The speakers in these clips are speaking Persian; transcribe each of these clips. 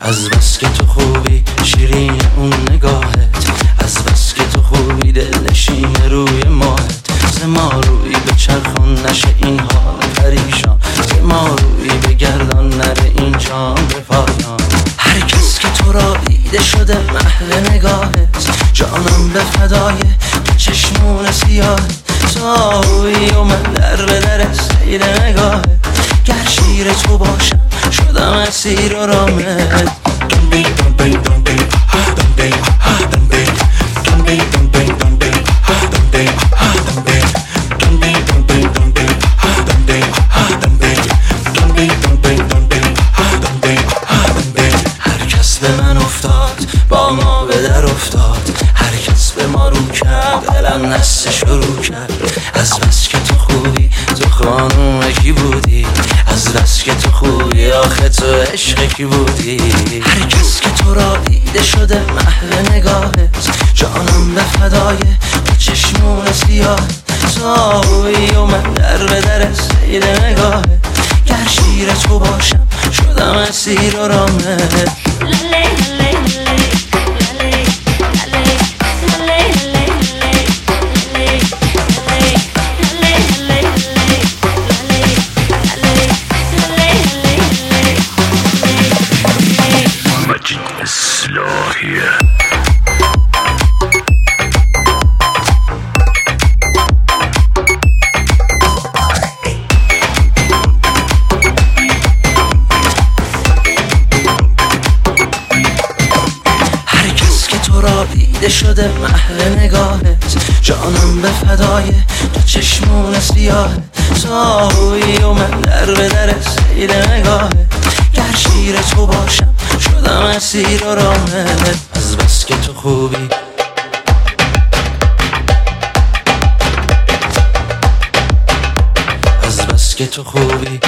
از بس که تو خوبی شیرین اون نگاهت، از بس که تو خوبی دلنشین روی ماهت. ز ما روی به چرخان نشه این حال پریشان، ز ما روی بگردان نره این جان به پایان. هر کس که تو را دیده شده محو نگاهت، جانم به فدای چشمون سیاهت. تویی و من در به در سیر نگاهت، گر شیر تو باشم شدم اسیر و رامت. هر کس به من افتاد با ما به در افتاد، هر کس به ما رو کرد دلم نسته شروع کرد. از بس که تو خوبی تو خانوم کی بودی، از بس که تو خوبی آخه تو عشق کی بودی. هر کس که تو را دیده شده محو نگاهت، جانم به فدای چشمون سیاهت. تویی و من در به در سیر نگاهت، گر شیر تو باشم شدم اسیر و رامت. دیده شده محو نگاهت، جانم به فدای تو چشمون سیاهت. تویی و من در به در سیر نگاهت، گر شیر تو باشم شدم اسیر و رامت. از بس که تو خوبی از بس که تو خوبی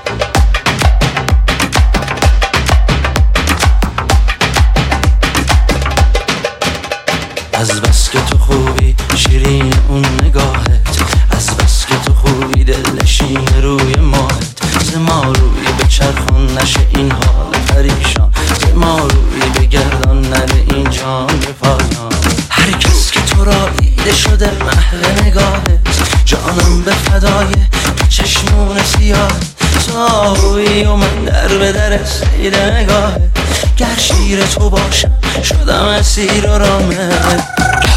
از بس که تو خوبی شیرین اون نگاهت، از بس که تو خوبی دلنشین روی ماهت. ز ما روی به چرخان نشه این حال پریشان، ز ما روی بگردان نره این جان به پایان. هر کس که تو را دیده شده محو نگاهت، جانم به فدای چشمون سیاهت. تویی و من در به در سیر نگاهت، گر شیر تو باشم شدم اسیر و رامت.